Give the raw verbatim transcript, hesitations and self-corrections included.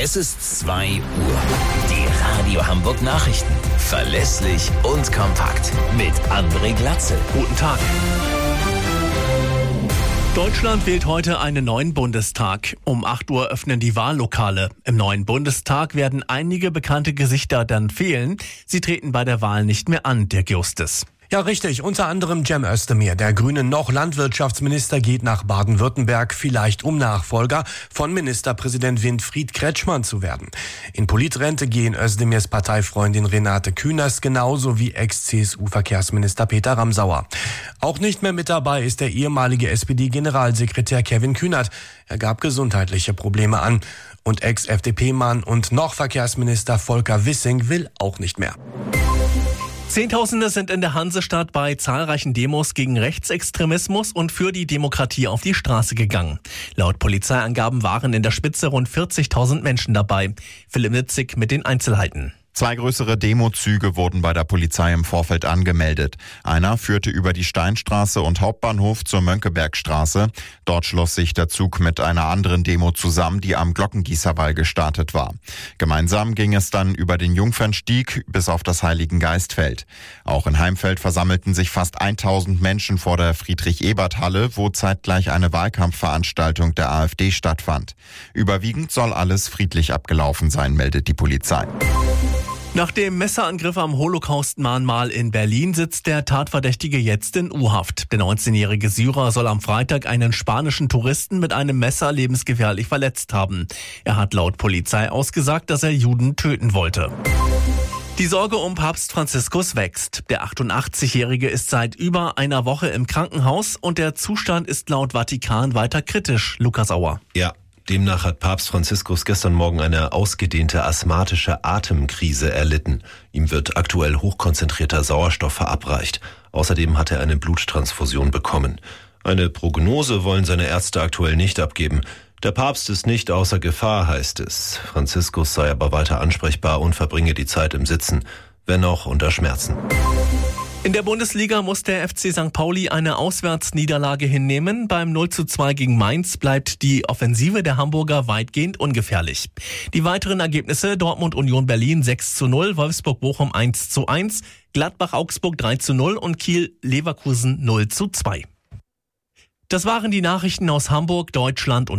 Es ist zwei Uhr. Die Radio Hamburg Nachrichten. Verlässlich und kompakt. Mit André Glatzel. Guten Tag. Deutschland wählt heute einen neuen Bundestag. Um acht Uhr öffnen die Wahllokale. Im neuen Bundestag werden einige bekannte Gesichter dann fehlen. Sie treten bei der Wahl nicht mehr an, Dirk Justus. Ja, richtig. Unter anderem Cem Özdemir, der grüne noch Landwirtschaftsminister, geht nach Baden-Württemberg, vielleicht um Nachfolger von Ministerpräsident Winfried Kretschmann zu werden. In Politrente gehen Özdemirs Parteifreundin Renate Künast genauso wie Ex-C S U-Verkehrsminister Peter Ramsauer. Auch nicht mehr mit dabei ist der ehemalige S P D-Generalsekretär Kevin Kühnert. Er gab gesundheitliche Probleme an. Und Ex-F D P-Mann und noch Verkehrsminister Volker Wissing will auch nicht mehr. Zehntausende sind in der Hansestadt bei zahlreichen Demos gegen Rechtsextremismus und für die Demokratie auf die Straße gegangen. Laut Polizeiangaben waren in der Spitze rund vierzigtausend Menschen dabei. Philipp Nitzig mit den Einzelheiten. Zwei größere Demozüge wurden bei der Polizei im Vorfeld angemeldet. Einer führte über die Steinstraße und Hauptbahnhof zur Mönckebergstraße. Dort schloss sich der Zug mit einer anderen Demo zusammen, die am Glockengießerwall gestartet war. Gemeinsam ging es dann über den Jungfernstieg bis auf das Heiligengeistfeld. Auch in Heimfeld versammelten sich fast tausend Menschen vor der Friedrich-Ebert-Halle, wo zeitgleich eine Wahlkampfveranstaltung der AfD stattfand. Überwiegend soll alles friedlich abgelaufen sein, meldet die Polizei. Nach dem Messerangriff am Holocaust-Mahnmal in Berlin sitzt der Tatverdächtige jetzt in U-Haft. Der neunzehnjährige Syrer soll am Freitag einen spanischen Touristen mit einem Messer lebensgefährlich verletzt haben. Er hat laut Polizei ausgesagt, dass er Juden töten wollte. Die Sorge um Papst Franziskus wächst. Der achtundachtzigjährige ist seit über einer Woche im Krankenhaus und der Zustand ist laut Vatikan weiter kritisch. Lukas Auer. Ja. Demnach hat Papst Franziskus gestern Morgen eine ausgedehnte asthmatische Atemkrise erlitten. Ihm wird aktuell hochkonzentrierter Sauerstoff verabreicht. Außerdem hat er eine Bluttransfusion bekommen. Eine Prognose wollen seine Ärzte aktuell nicht abgeben. Der Papst ist nicht außer Gefahr, heißt es. Franziskus sei aber weiter ansprechbar und verbringe die Zeit im Sitzen, wenn auch unter Schmerzen. In der Bundesliga muss der F C Sankt Pauli eine Auswärtsniederlage hinnehmen. Beim null zu zwei gegen Mainz bleibt die Offensive der Hamburger weitgehend ungefährlich. Die weiteren Ergebnisse: Dortmund Union Berlin sechs zu null, Wolfsburg Bochum eins zu eins, Gladbach Augsburg drei zu null und Kiel Leverkusen null zu zwei. Das waren die Nachrichten aus Hamburg, Deutschland und